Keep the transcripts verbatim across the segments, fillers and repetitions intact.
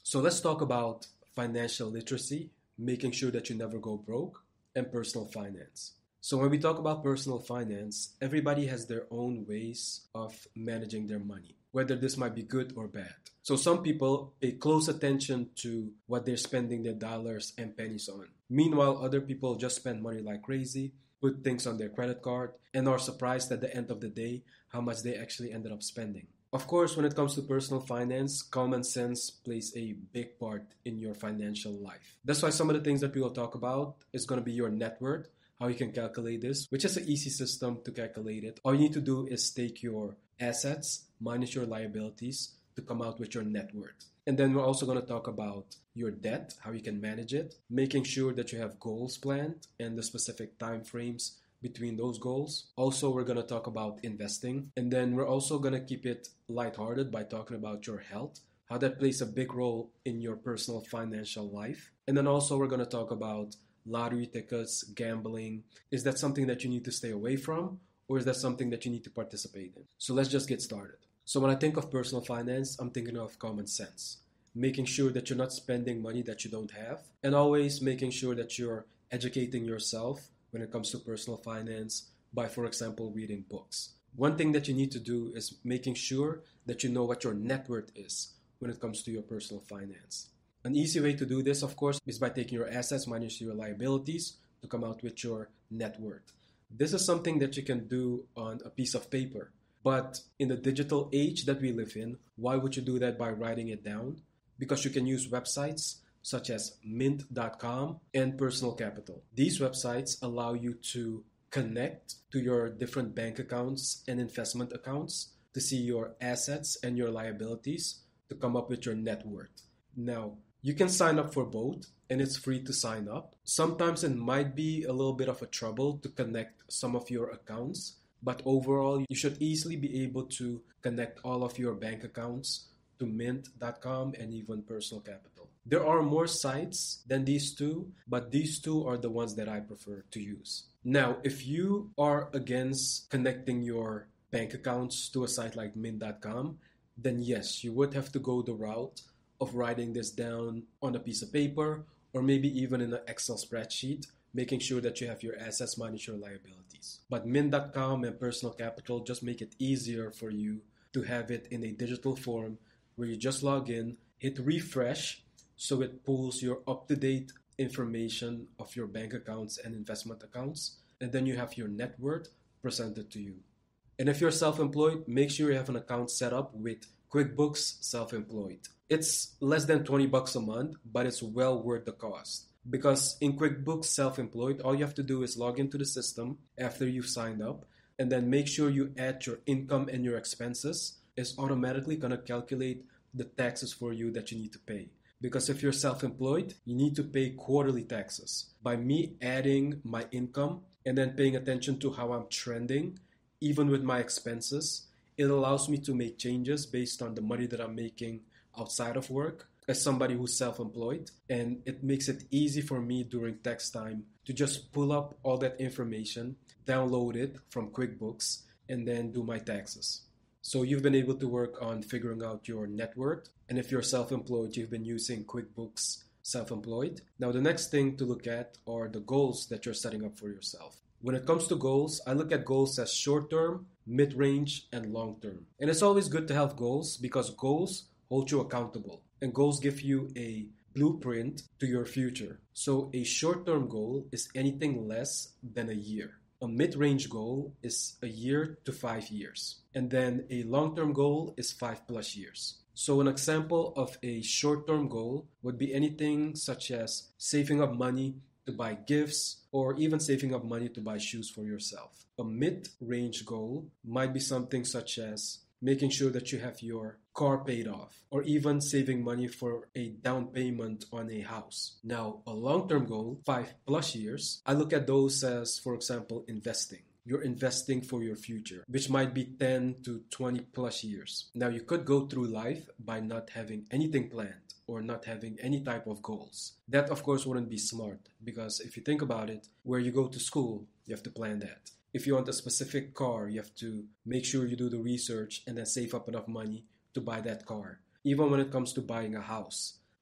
So let's talk about financial literacy, making sure that you never go broke, and personal finance. So when we talk about personal finance, everybody has their own ways of managing their money, whether this might be good or bad. So some people pay close attention to what they're spending their dollars and pennies on. Meanwhile, other people just spend money like crazy, put things on their credit card, and are surprised at the end of the day how much they actually ended up spending. Of course, when it comes to personal finance, common sense plays a big part in your financial life. That's why some of the things that we will talk about is going to be your net worth, how you can calculate this, which is an easy system to calculate it. All you need to do is take your assets minus your liabilities to come out with your net worth. And then we're also going to talk about your debt, how you can manage it, making sure that you have goals planned and the specific time frames between those goals. Also, we're going to talk about investing. And then we're also going to keep it lighthearted by talking about your health, how that plays a big role in your personal financial life. And then also we're going to talk about lottery tickets, gambling. Is that something that you need to stay away from, or is that something that you need to participate in? So let's just get started. So when I think of personal finance, I'm thinking of common sense, making sure that you're not spending money that you don't have, and always making sure that you're educating yourself when it comes to personal finance by, for example, reading books. One thing that you need to do is making sure that you know what your net worth is when it comes to your personal finance. An easy way to do this, of course, is by taking your assets minus your liabilities to come out with your net worth. This is something that you can do on a piece of paper. But in the digital age that we live in, why would you do that by writing it down? Because you can use websites such as mint dot com and Personal Capital. These websites allow you to connect to your different bank accounts and investment accounts to see your assets and your liabilities to come up with your net worth. Now, you can sign up for both, and it's free to sign up. Sometimes it might be a little bit of a trouble to connect some of your accounts, but overall, you should easily be able to connect all of your bank accounts to mint dot com and even Personal Capital. There are more sites than these two, but these two are the ones that I prefer to use. Now, if you are against connecting your bank accounts to a site like mint dot com, then yes, you would have to go the route of writing this down on a piece of paper or maybe even in an Excel spreadsheet, making sure that you have your assets minus your liabilities. But mint dot com and Personal Capital just make it easier for you to have it in a digital form where you just log in, hit refresh, so it pulls your up-to-date information of your bank accounts and investment accounts, and then you have your net worth presented to you. And if you're self-employed, make sure you have an account set up with QuickBooks Self-Employed. It's less than twenty bucks a month, but it's well worth the cost. Because in QuickBooks Self-Employed, all you have to do is log into the system after you've signed up, and then make sure you add your income and your expenses. It's automatically going to calculate the taxes for you that you need to pay. Because if you're self-employed, you need to pay quarterly taxes. By me adding my income and then paying attention to how I'm trending, even with my expenses, it allows me to make changes based on the money that I'm making outside of work as somebody who's self-employed. And it makes it easy for me during tax time to just pull up all that information, download it from QuickBooks, and then do my taxes. So you've been able to work on figuring out your net worth. And if you're self-employed, you've been using QuickBooks Self-Employed. Now, the next thing to look at are the goals that you're setting up for yourself. When it comes to goals, I look at goals as short-term, mid-range, and long-term. And it's always good to have goals because goals hold you accountable. And goals give you a blueprint to your future. So a short-term goal is anything less than a year. A mid-range goal is a year to five years. And then a long-term goal is five plus years. So an example of a short-term goal would be anything such as saving up money to buy gifts or even saving up money to buy shoes for yourself. A mid-range goal might be something such as making sure that you have your car paid off, or even saving money for a down payment on a house. Now, a long-term goal, five plus years, I look at those as, for example, investing. You're investing for your future, which might be ten to twenty plus years. Now, you could go through life by not having anything planned or not having any type of goals. That, of course, wouldn't be smart because if you think about it, where you go to school, you have to plan that. If you want a specific car, you have to make sure you do the research and then save up enough money to buy that car. Even when it comes to buying a house,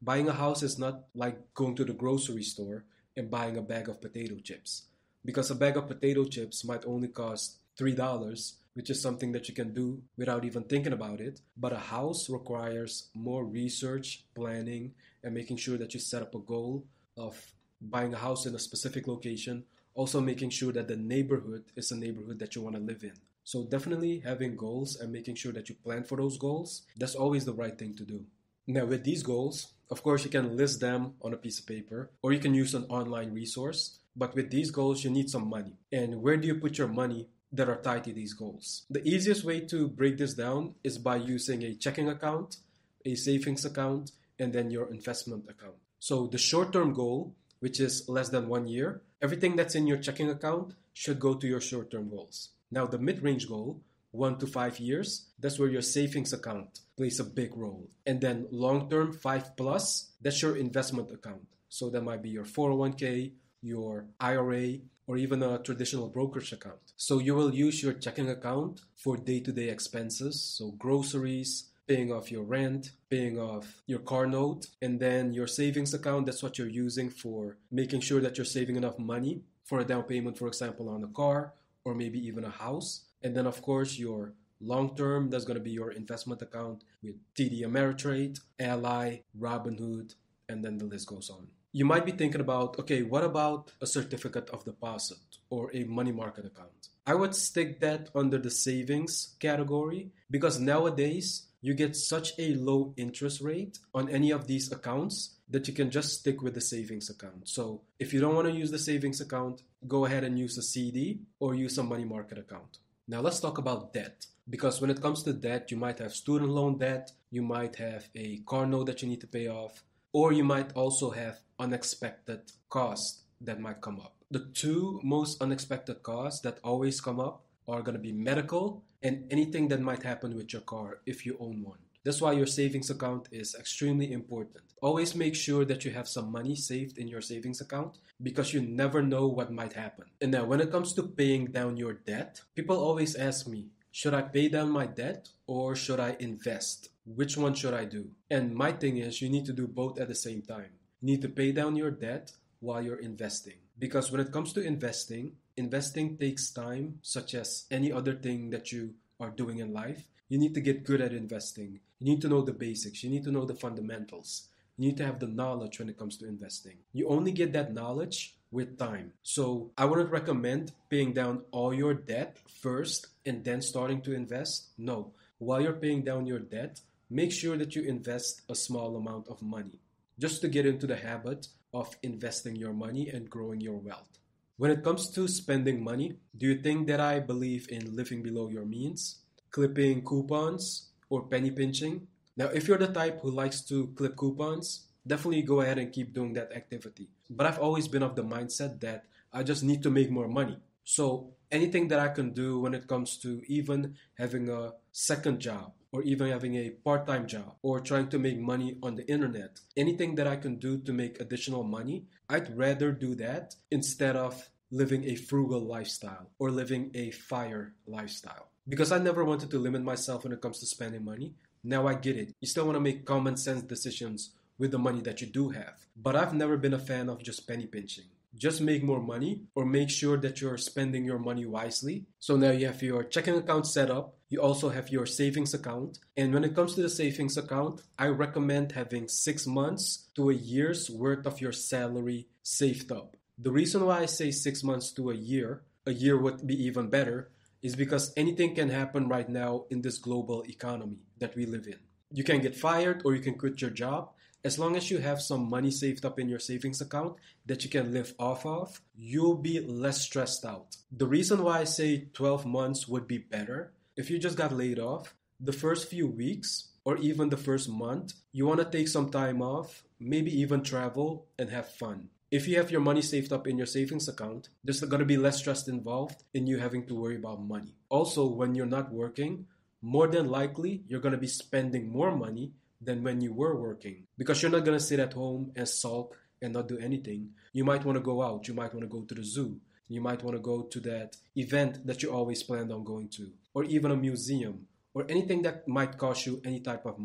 Buying a house is not like going to the grocery store and buying a bag of potato chips. Because a bag of potato chips might only cost three dollars, which is something that you can do without even thinking about it. But a house requires more research, planning, and making sure that you set up a goal of buying a house in a specific location. Also making sure that the neighborhood is a neighborhood that you want to live in. So definitely having goals and making sure that you plan for those goals, that's always the right thing to do. Now with these goals, of course you can list them on a piece of paper or you can use an online resource. But with these goals, you need some money. And where do you put your money that are tied to these goals? The easiest way to break this down is by using a checking account, a savings account, and then your investment account. So the short-term goal, which is less than one year, everything that's in your checking account should go to your short-term goals. Now the mid-range goal, one to five years, that's where your savings account plays a big role. And then long-term, five plus, that's your investment account. So that might be your four oh one k, your I R A, or even a traditional brokerage account. So you will use your checking account for day-to-day expenses, so groceries, paying off your rent, paying off your car note, and then your savings account, that's what you're using for making sure that you're saving enough money for a down payment, for example, on a car, or maybe even a house. And then, of course, your long-term, that's going to be your investment account with T D Ameritrade, Ally, Robinhood, and then the list goes on. You might be thinking about, okay, what about a certificate of deposit or a money market account? I would stick that under the savings category because nowadays you get such a low interest rate on any of these accounts that you can just stick with the savings account. So if you don't want to use the savings account, go ahead and use a C D or use a money market account. Now let's talk about debt. Because when it comes to debt, you might have student loan debt, you might have a car note that you need to pay off, or you might also have unexpected costs that might come up. The two most unexpected costs that always come up are going to be medical and anything that might happen with your car if you own one. That's why your savings account is extremely important. Always make sure that you have some money saved in your savings account because you never know what might happen. And now when it comes to paying down your debt, people always ask me, should I pay down my debt or should I invest? Which one should I do? And my thing is you need to do both at the same time. You need to pay down your debt while you're investing. Because when it comes to investing, investing takes time, such as any other thing that you are doing in life. You need to get good at investing. You need to know the basics. You need to know the fundamentals. You need to have the knowledge when it comes to investing. You only get that knowledge with time. So I wouldn't recommend paying down all your debt first and then starting to invest. No. While you're paying down your debt, make sure that you invest a small amount of money just to get into the habit of investing your money and growing your wealth. When it comes to spending money, do you think that I believe in living below your means, clipping coupons, or penny pinching? Now, if you're the type who likes to clip coupons, definitely go ahead and keep doing that activity. But I've always been of the mindset that I just need to make more money. So anything that I can do when it comes to even having a second job or even having a part-time job or trying to make money on the internet, anything that I can do to make additional money, I'd rather do that instead of living a frugal lifestyle or living a FIRE lifestyle. Because I never wanted to limit myself when it comes to spending money. Now I get it. You still want to make common sense decisions with the money that you do have. But I've never been a fan of just penny pinching. Just make more money or make sure that you're spending your money wisely. So now you have your checking account set up. You also have your savings account. And when it comes to the savings account, I recommend having six months to a year's worth of your salary saved up. The reason why I say six months to a year, a year would be even better, is because anything can happen right now in this global economy that we live in. You can get fired or you can quit your job. As long as you have some money saved up in your savings account that you can live off of, you'll be less stressed out. The reason why I say twelve months would be better, if you just got laid off, the first few weeks or even the first month, you want to take some time off, maybe even travel and have fun. If you have your money saved up in your savings account, there's going to be less stress involved in you having to worry about money. Also, when you're not working, more than likely, you're going to be spending more money than when you were working. Because you're not going to sit at home and sulk and not do anything. You might want to go out. You might want to go to the zoo. You might want to go to that event that you always planned on going to. Or even a museum. Or anything that might cost you any type of money.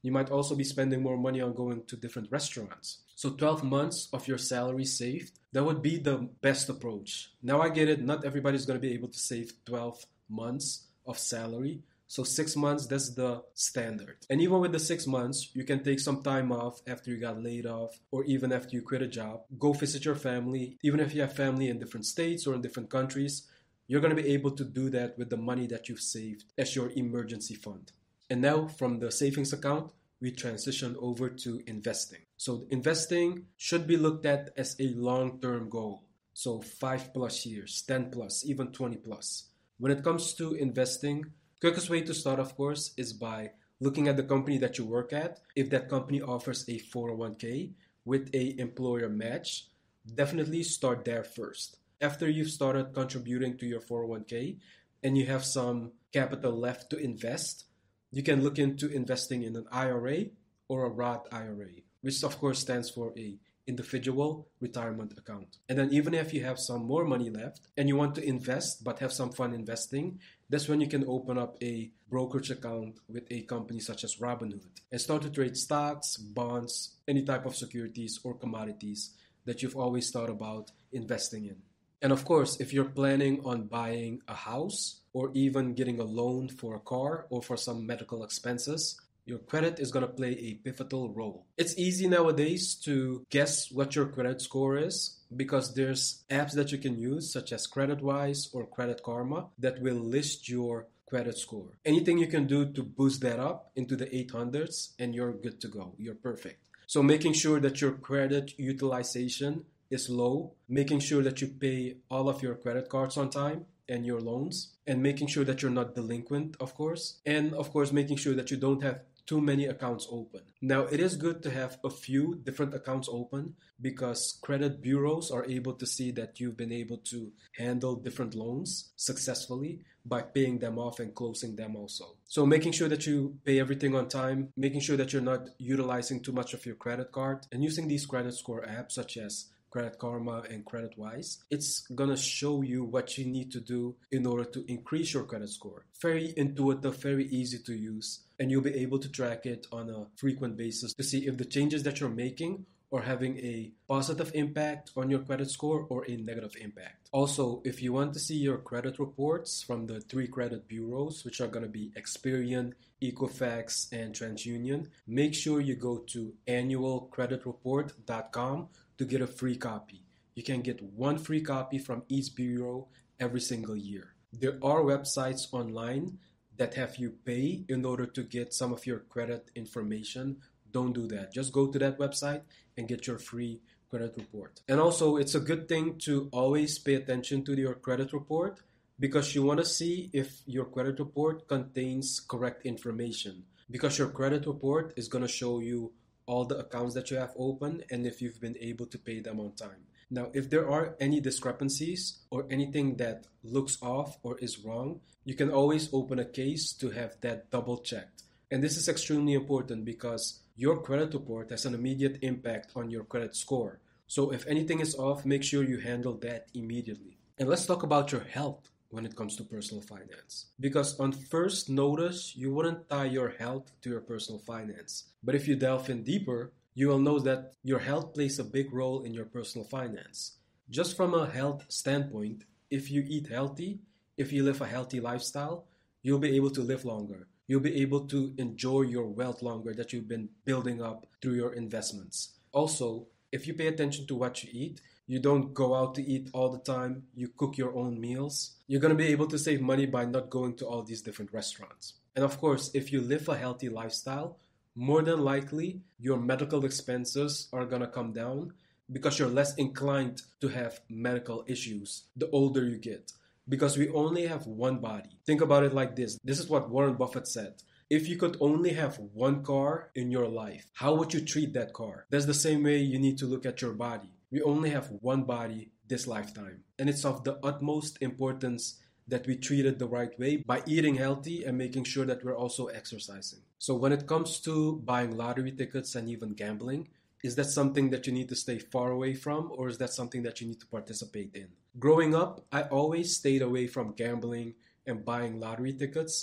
You might also be spending more money on going to different restaurants. So twelve months of your salary saved, that would be the best approach. Now I get it, not everybody's going to be able to save twelve months of salary. So six months, that's the standard. And even with the six months, you can take some time off after you got laid off or even after you quit a job. Go visit your family. Even if you have family in different states or in different countries, you're going to be able to do that with the money that you've saved as your emergency fund. And now from the savings account, we transition over to investing. So investing should be looked at as a long-term goal. So five plus years, ten plus, even twenty plus. When it comes to investing, quickest way to start, of course, is by looking at the company that you work at. If that company offers a four oh one k with a employer match, definitely start there first. After you've started contributing to your four oh one k and you have some capital left to invest, you can look into investing in an I R A or a Roth I R A, which of course stands for a individual retirement account. And then even if you have some more money left and you want to invest but have some fun investing, that's when you can open up a brokerage account with a company such as Robinhood and start to trade stocks, bonds, any type of securities or commodities that you've always thought about investing in. And of course, if you're planning on buying a house or even getting a loan for a car or for some medical expenses, your credit is going to play a pivotal role. It's easy nowadays to guess what your credit score is because there's apps that you can use such as CreditWise or Credit Karma that will list your credit score. Anything you can do to boost that up into the eight hundreds and you're good to go. You're perfect. So making sure that your credit utilization is low, making sure that you pay all of your credit cards on time and your loans, and making sure that you're not delinquent, of course, and of course making sure that you don't have too many accounts open. Now, it is good to have a few different accounts open because credit bureaus are able to see that you've been able to handle different loans successfully by paying them off and closing them also. So making sure that you pay everything on time, making sure that you're not utilizing too much of your credit card, and using these credit score apps such as Credit Karma and CreditWise, it's gonna show you what you need to do in order to increase your credit score. Very intuitive, very easy to use, and you'll be able to track it on a frequent basis to see if the changes that you're making are having a positive impact on your credit score or a negative impact. Also, if you want to see your credit reports from the three credit bureaus, which are going to be Experian, Equifax, and TransUnion, make sure you go to annual credit report dot com to get a free copy. You can get one free copy from each bureau every single year. There are websites online that have you pay in order to get some of your credit information. Don't do that. Just go to that website and get your free credit report. And also, it's a good thing to always pay attention to your credit report because you want to see if your credit report contains correct information. Because your credit report is going to show you all the accounts that you have open and if you've been able to pay them on time. Now, if there are any discrepancies or anything that looks off or is wrong, you can always open a case to have that double checked. And this is extremely important because your credit report has an immediate impact on your credit score. So if anything is off, make sure you handle that immediately. And let's talk about your health when it comes to personal finance. Because on first notice, you wouldn't tie your health to your personal finance. But if you delve in deeper, you will know that your health plays a big role in your personal finance. Just from a health standpoint, if you eat healthy, if you live a healthy lifestyle, you'll be able to live longer. You'll be able to enjoy your wealth longer that you've been building up through your investments. Also, if you pay attention to what you eat, you don't go out to eat all the time, you cook your own meals, you're going to be able to save money by not going to all these different restaurants. And of course, if you live a healthy lifestyle, more than likely, your medical expenses are going to come down because you're less inclined to have medical issues the older you get. Because we only have one body. Think about it like this. This is what Warren Buffett said. If you could only have one car in your life, how would you treat that car? That's the same way you need to look at your body. We only have one body this lifetime. And it's of the utmost importance that we treat it the right way by eating healthy and making sure that we're also exercising. So when it comes to buying lottery tickets and even gambling, is that something that you need to stay far away from, or is that something that you need to participate in? Growing up, I always stayed away from gambling and buying lottery tickets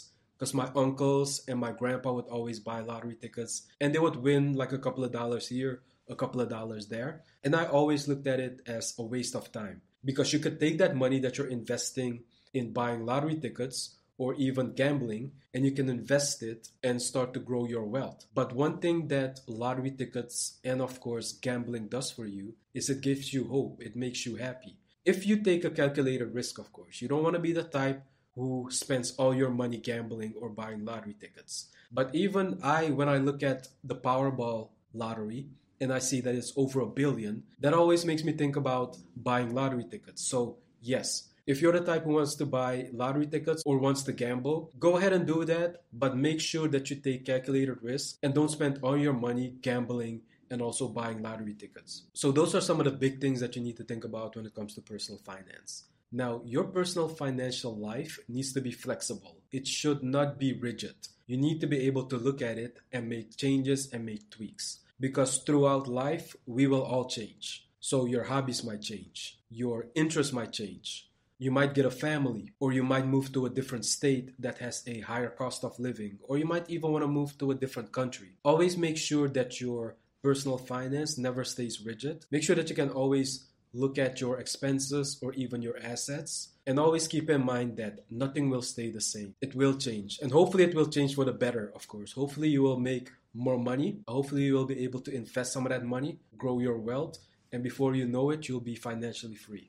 because my uncles and my grandpa would always buy lottery tickets and they would win like a couple of dollars here, a couple of dollars there. And I always looked at it as a waste of time because you could take that money that you're investing in buying lottery tickets or even gambling, and you can invest it and start to grow your wealth. But one thing that lottery tickets and of course gambling does for you is it gives you hope. It makes you happy. If you take a calculated risk, of course, you don't want to be the type who spends all your money gambling or buying lottery tickets. But even I, when I look at the Powerball lottery and I see that it's over a billion, that always makes me think about buying lottery tickets. So yes, if you're the type who wants to buy lottery tickets or wants to gamble, go ahead and do that, but make sure that you take calculated risks and don't spend all your money gambling and also buying lottery tickets. So those are some of the big things that you need to think about when it comes to personal finance. Now, your personal financial life needs to be flexible. It should not be rigid. You need to be able to look at it and make changes and make tweaks. Because throughout life, we will all change. So your hobbies might change. Your interests might change. You might get a family, or you might move to a different state that has a higher cost of living, or you might even want to move to a different country. Always make sure that your personal finance never stays rigid. Make sure that you can always look at your expenses or even your assets, and always keep in mind that nothing will stay the same. It will change, and hopefully it will change for the better, of course. Hopefully you will make more money. Hopefully you will be able to invest some of that money, grow your wealth, and before you know it, you'll be financially free.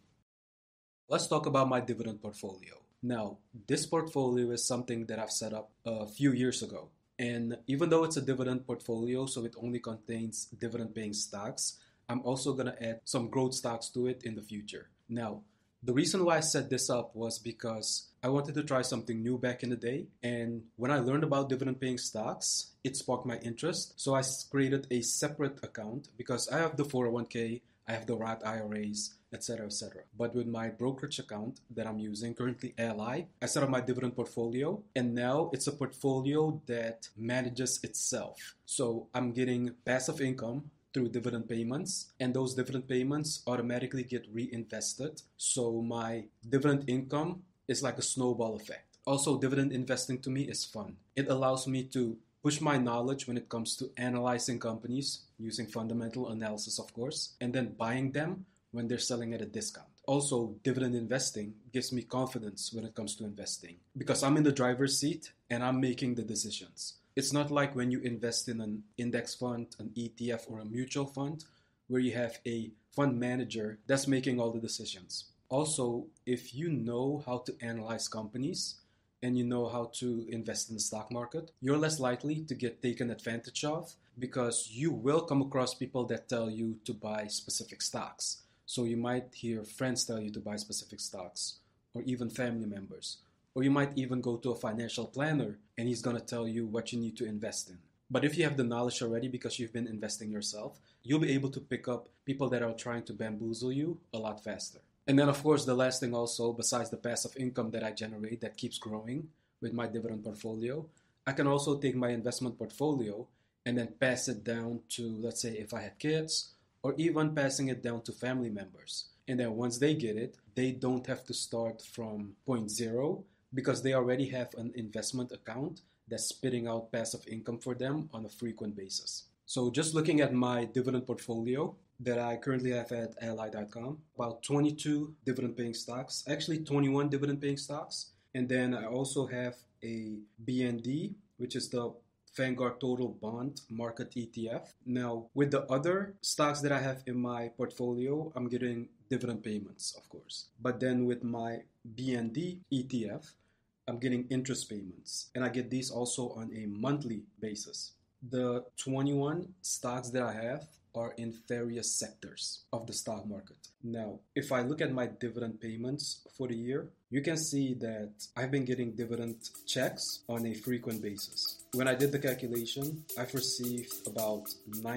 Let's talk about my dividend portfolio. Now, this portfolio is something that I've set up a few years ago. And even though it's a dividend portfolio, so it only contains dividend-paying stocks, I'm also going to add some growth stocks to it in the future. Now, the reason why I set this up was because I wanted to try something new back in the day. And when I learned about dividend-paying stocks, it sparked my interest. So I created a separate account because I have the four oh one k, I have the Roth I R As, et cetera, et cetera. But with my brokerage account that I'm using, currently Ally, I set up my dividend portfolio, and now it's a portfolio that manages itself. So I'm getting passive income through dividend payments, and those dividend payments automatically get reinvested. So my dividend income is like a snowball effect. Also, dividend investing to me is fun. It allows me to push my knowledge when it comes to analyzing companies using fundamental analysis, of course, and then buying them when they're selling at a discount. Also, dividend investing gives me confidence when it comes to investing because I'm in the driver's seat and I'm making the decisions. It's not like when you invest in an index fund, an E T F, or a mutual fund where you have a fund manager that's making all the decisions. Also, if you know how to analyze companies and you know how to invest in the stock market, you're less likely to get taken advantage of because you will come across people that tell you to buy specific stocks. So you might hear friends tell you to buy specific stocks, or even family members. Or you might even go to a financial planner and he's going to tell you what you need to invest in. But if you have the knowledge already because you've been investing yourself, you'll be able to pick up people that are trying to bamboozle you a lot faster. And then, of course, the last thing also, besides the passive income that I generate that keeps growing with my dividend portfolio, I can also take my investment portfolio and then pass it down to, let's say, if I had kids, or even passing it down to family members. And then once they get it, they don't have to start from point zero because they already have an investment account that's spitting out passive income for them on a frequent basis. So just looking at my dividend portfolio that I currently have at ally dot com, about twenty-two dividend paying stocks, actually twenty-one dividend paying stocks. And then I also have a B N D, which is the Vanguard Total Bond Market E T F. Now, with the other stocks that I have in my portfolio, I'm getting dividend payments, of course. But then with my B N D E T F, I'm getting interest payments. And I get these also on a monthly basis. The twenty-one stocks that I have are in various sectors of the stock market. Now, if I look at my dividend payments for the year, you can see that I've been getting dividend checks on a frequent basis. When I did the calculation, I've received about nine.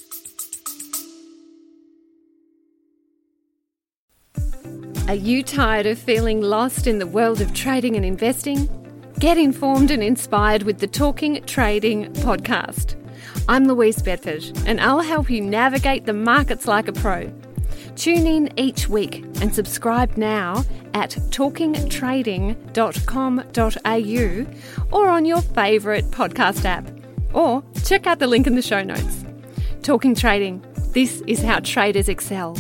Are you tired of feeling lost in the world of trading and investing? Get informed and inspired with the Talking Trading podcast. I'm Louise Bedford, and I'll help you navigate the markets like a pro. Tune in each week and subscribe now at talking trading dot com dot a u or on your favourite podcast app. Or check out the link in the show notes. Talking Trading. This is how traders excel.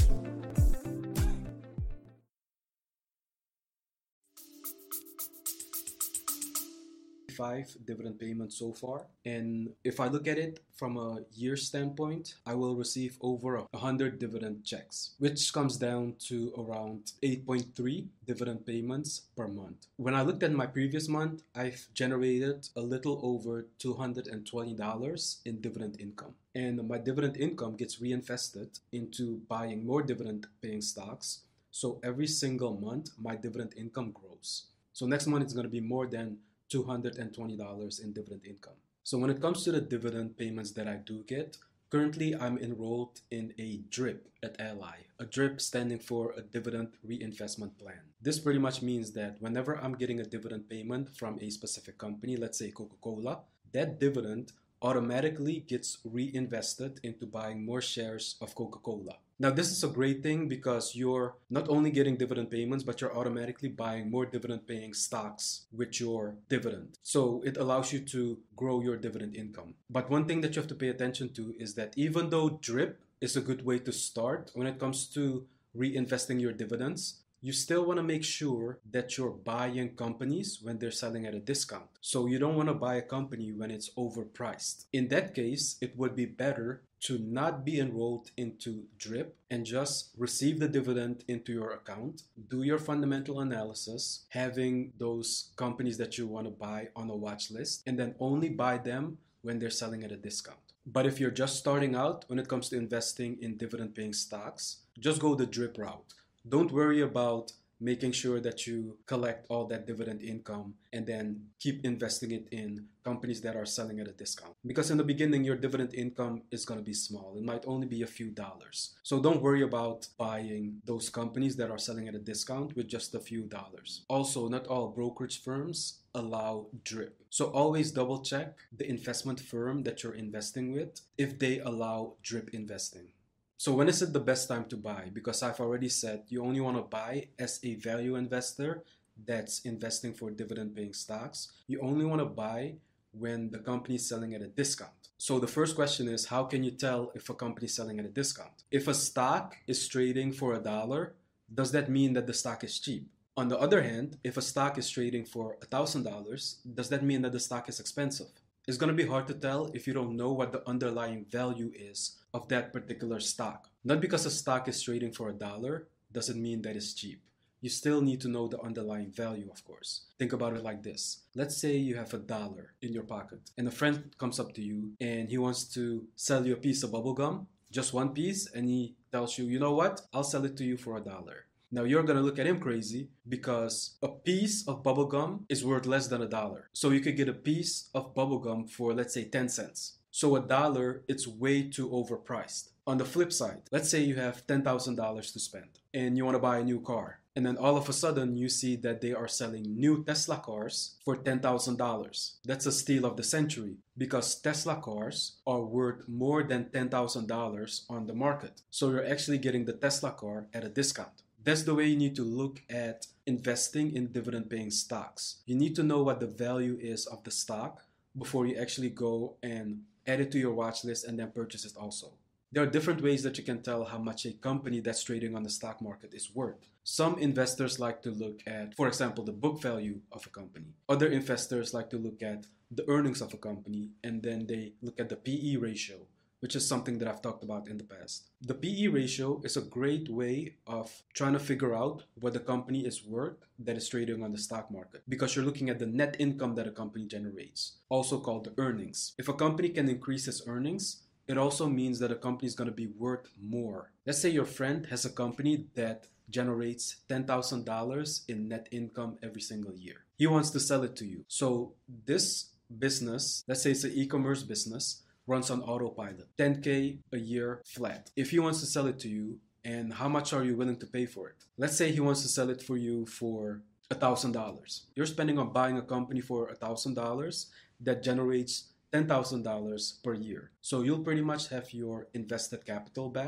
Five dividend payments so far, and if I look at it from a year standpoint, I will receive over a hundred dividend checks, which comes down to around eight point three dividend payments per month. When I looked at my previous month, I've generated a little over two hundred twenty dollars in dividend income, and my dividend income gets reinvested into buying more dividend paying stocks. So every single month my dividend income grows. So next month it's going to be more than two hundred twenty dollars in dividend income. So when it comes to the dividend payments that I do get, currently I'm enrolled in a DRIP at Ally. A DRIP standing for a dividend reinvestment plan. This pretty much means that whenever I'm getting a dividend payment from a specific company, let's say Coca-Cola, that dividend automatically gets reinvested into buying more shares of Coca-Cola. Now, this is a great thing because you're not only getting dividend payments, but you're automatically buying more dividend-paying stocks with your dividend. So it allows you to grow your dividend income. But one thing that you have to pay attention to is that even though DRIP is a good way to start when it comes to reinvesting your dividends, you still want to make sure that you're buying companies when they're selling at a discount. So you don't want to buy a company when it's overpriced. In that case, it would be better to not be enrolled into DRIP and just receive the dividend into your account, do your fundamental analysis, having those companies that you want to buy on a watch list, and then only buy them when they're selling at a discount. But if you're just starting out when it comes to investing in dividend-paying stocks, just go the DRIP route. Don't worry about making sure that you collect all that dividend income and then keep investing it in companies that are selling at a discount. Because in the beginning, your dividend income is going to be small. It might only be a few dollars. So don't worry about buying those companies that are selling at a discount with just a few dollars. Also, not all brokerage firms allow DRIP. So always double check the investment firm that you're investing with if they allow DRIP investing. So when is it the best time to buy? Because I've already said you only want to buy as a value investor that's investing for dividend-paying stocks. You only want to buy when the company is selling at a discount. So the first question is, how can you tell if a company is selling at a discount? If a stock is trading for a dollar, does that mean that the stock is cheap? On the other hand, if a stock is trading for one thousand dollars, does that mean that the stock is expensive? It's going to be hard to tell if you don't know what the underlying value is of that particular stock. Not because a stock is trading for a dollar doesn't mean that it's cheap. You still need to know the underlying value, of course. Think about it like this. Let's say you have a dollar in your pocket and a friend comes up to you and he wants to sell you a piece of bubble gum, just one piece, and he tells you, you know what, I'll sell it to you for a dollar. Now you're going to look at him crazy because a piece of bubblegum is worth less than a dollar. So you could get a piece of bubblegum for, let's say, ten cents. So a dollar, it's way too overpriced. On the flip side, let's say you have ten thousand dollars to spend and you want to buy a new car. And then all of a sudden you see that they are selling new Tesla cars for ten thousand dollars. That's a steal of the century because Tesla cars are worth more than ten thousand dollars on the market. So you're actually getting the Tesla car at a discount. That's the way you need to look at investing in dividend-paying stocks. You need to know what the value is of the stock before you actually go and add it to your watch list and then purchase it also. There are different ways that you can tell how much a company that's trading on the stock market is worth. Some investors like to look at, for example, the book value of a company. Other investors like to look at the earnings of a company, and then they look at the P E ratio, which is something that I've talked about in the past. The P E ratio is a great way of trying to figure out what the company is worth that is trading on the stock market, because you're looking at the net income that a company generates, also called the earnings. If a company can increase its earnings, it also means that a company is going to be worth more. Let's say your friend has a company that generates ten thousand dollars in net income every single year. He wants to sell it to you. So this business, let's say it's an e-commerce business, runs on autopilot, ten K a year flat. If he wants to sell it to you, and how much are you willing to pay for it? Let's say he wants to sell it for you for one thousand dollars. You're spending on buying a company for one thousand dollars that generates ten thousand dollars per year. So you'll pretty much have your invested capital back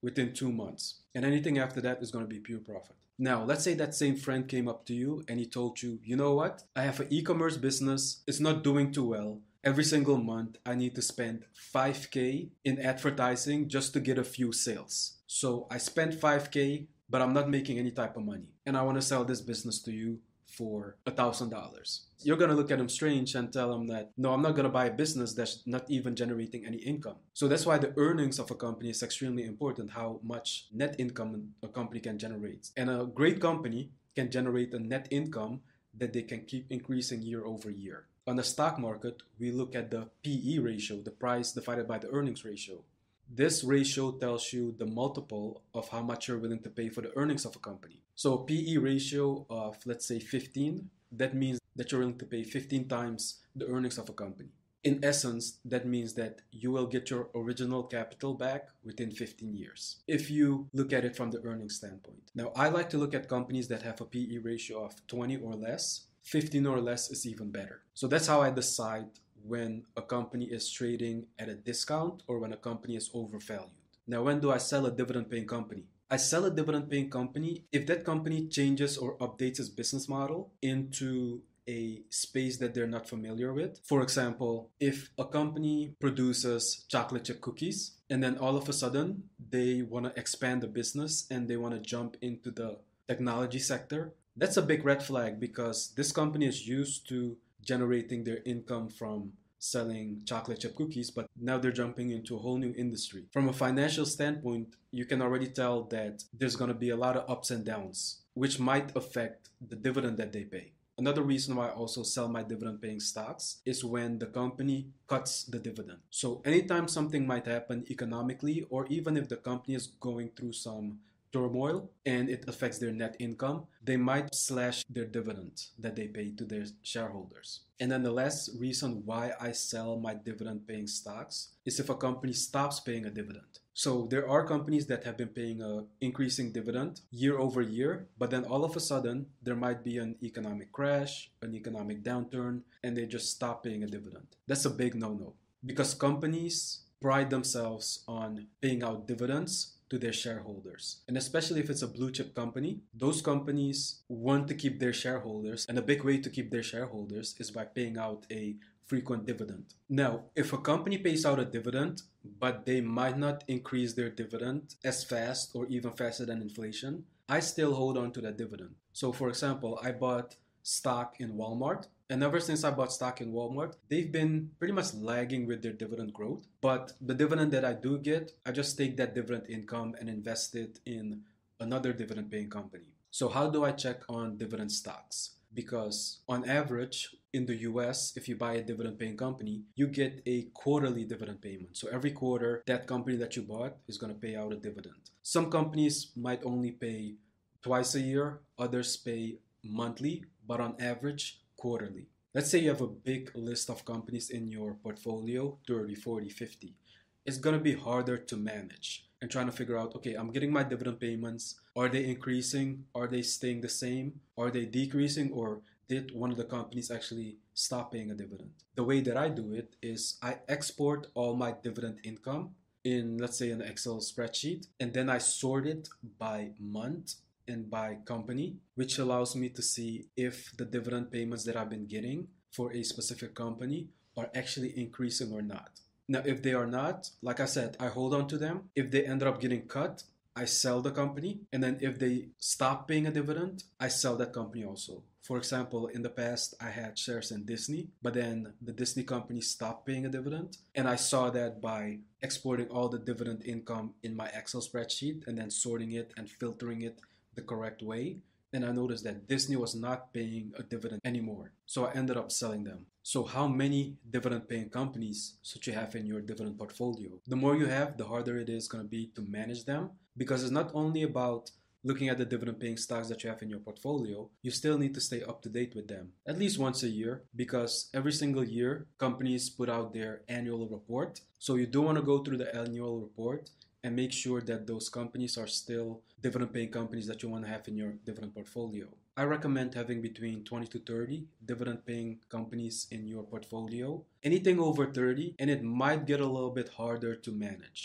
within two months. And anything after that is going to be pure profit. Now, let's say that same friend came up to you and he told you, you know what? I have an e-commerce business. It's not doing too well. Every single month, I need to spend five K in advertising just to get a few sales. So I spend five K, but I'm not making any type of money. And I want to sell this business to you for one thousand dollars. You're going to look at him strange and tell him that, no, I'm not going to buy a business that's not even generating any income. So that's why the earnings of a company is extremely important, how much net income a company can generate. And a great company can generate a net income that they can keep increasing year over year. On the stock market, we look at the P E ratio, the price divided by the earnings ratio. This ratio tells you the multiple of how much you're willing to pay for the earnings of a company. So a P E ratio of, let's say, fifteen, that means that you're willing to pay fifteen times the earnings of a company. In essence, that means that you will get your original capital back within fifteen years, if you look at it from the earnings standpoint. Now, I like to look at companies that have a P E ratio of twenty or less. fifteen or less is even better. So that's how I decide when a company is trading at a discount or when a company is overvalued. Now, when do I sell a dividend-paying company? I sell a dividend-paying company if that company changes or updates its business model into a space that they're not familiar with. For example, if a company produces chocolate chip cookies and then all of a sudden they want to expand the business and they want to jump into the technology sector, that's a big red flag because this company is used to generating their income from selling chocolate chip cookies, but now they're jumping into a whole new industry. From a financial standpoint, you can already tell that there's going to be a lot of ups and downs, which might affect the dividend that they pay. Another reason why I also sell my dividend-paying stocks is when the company cuts the dividend. So anytime something might happen economically, or even if the company is going through some turmoil and it affects their net income, they might slash their dividend that they pay to their shareholders. And then the last reason why I sell my dividend-paying stocks is if a company stops paying a dividend. So there are companies that have been paying a increasing dividend year over year, but then all of a sudden there might be an economic crash, an economic downturn, and they just stop paying a dividend. That's a big no-no because companies pride themselves on paying out dividends to their shareholders. And especially if it's a blue chip company, those companies want to keep their shareholders. And a big way to keep their shareholders is by paying out a frequent dividend. Now, if a company pays out a dividend, but they might not increase their dividend as fast or even faster than inflation, I still hold on to that dividend. So for example, I bought stock in Walmart. And ever since I bought stock in Walmart, they've been pretty much lagging with their dividend growth. But the dividend that I do get, I just take that dividend income and invest it in another dividend-paying company. So how do I check on dividend stocks? Because on average, in the U S, if you buy a dividend-paying company, you get a quarterly dividend payment. So every quarter, that company that you bought is going to pay out a dividend. Some companies might only pay twice a year, others pay monthly, but on average, quarterly. Let's say you have a big list of companies in your portfolio, thirty, forty, fifty. It's going to be harder to manage and trying to figure out, okay, I'm getting my dividend payments. Are they increasing? Are they staying the same? Are they decreasing? Or did one of the companies actually stop paying a dividend? The way that I do it is I export all my dividend income in, let's say, an Excel spreadsheet, and then I sort it by month and by company, which allows me to see if the dividend payments that I've been getting for a specific company are actually increasing or not. Now, if they are not, like I said, I hold on to them. If they ended up getting cut, I sell the company. And then if they stop paying a dividend, I sell that company also. For example, in the past, I had shares in Disney, but then the Disney company stopped paying a dividend. And I saw that by exporting all the dividend income in my Excel spreadsheet and then sorting it and filtering it the correct way, and I noticed that Disney was not paying a dividend anymore. So I ended up selling them. So how many dividend paying companies should you have in your dividend portfolio? The more you have, the harder it is going to be to manage them, because it's not only about looking at the dividend paying stocks that you have in your portfolio, you still need to stay up to date with them at least once a year, because every single year companies put out their annual report. So you do want to go through the annual report and make sure that those companies are still dividend-paying companies that you want to have in your dividend portfolio. I recommend having between twenty to thirty dividend-paying companies in your portfolio. Anything over thirty, and it might get a little bit harder to manage.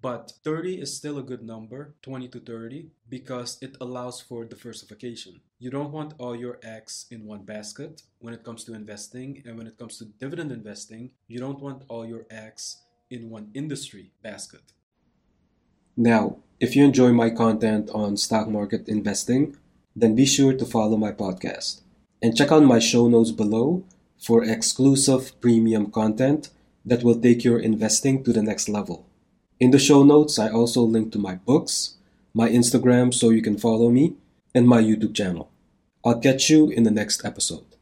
But thirty is still a good number, twenty to thirty, because it allows for diversification. You don't want all your eggs in one basket when it comes to investing, and when it comes to dividend investing, you don't want all your eggs in one industry basket. Now, if you enjoy my content on stock market investing, then be sure to follow my podcast and check out my show notes below for exclusive premium content that will take your investing to the next level. In the show notes, I also link to my books, my Instagram so you can follow me, and my YouTube channel. I'll catch you in the next episode.